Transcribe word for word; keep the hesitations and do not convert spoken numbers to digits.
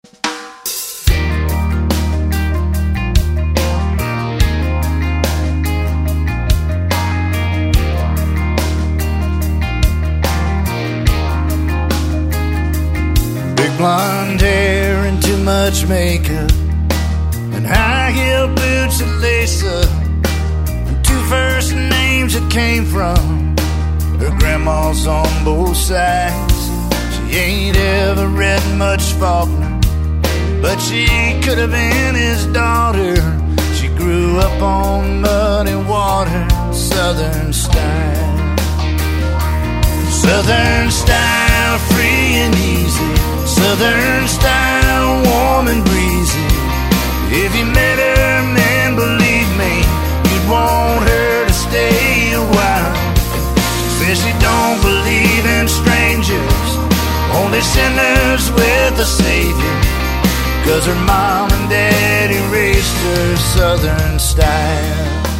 Big blonde hair and too much makeup, and high-heel boots that lace up, and two first names that came from her grandmas on both sides. She ain't ever read much Faulkner, but she could have been his daughter. She grew up on muddy water, Southern style. Southern style, free and easy. Southern style, warm and breezy. If you met her, man, believe me, you'd want her to stay a while. She says she don't believe in strangers, only sinners with a savior, 'cause her mom and daddy raised her Southern style.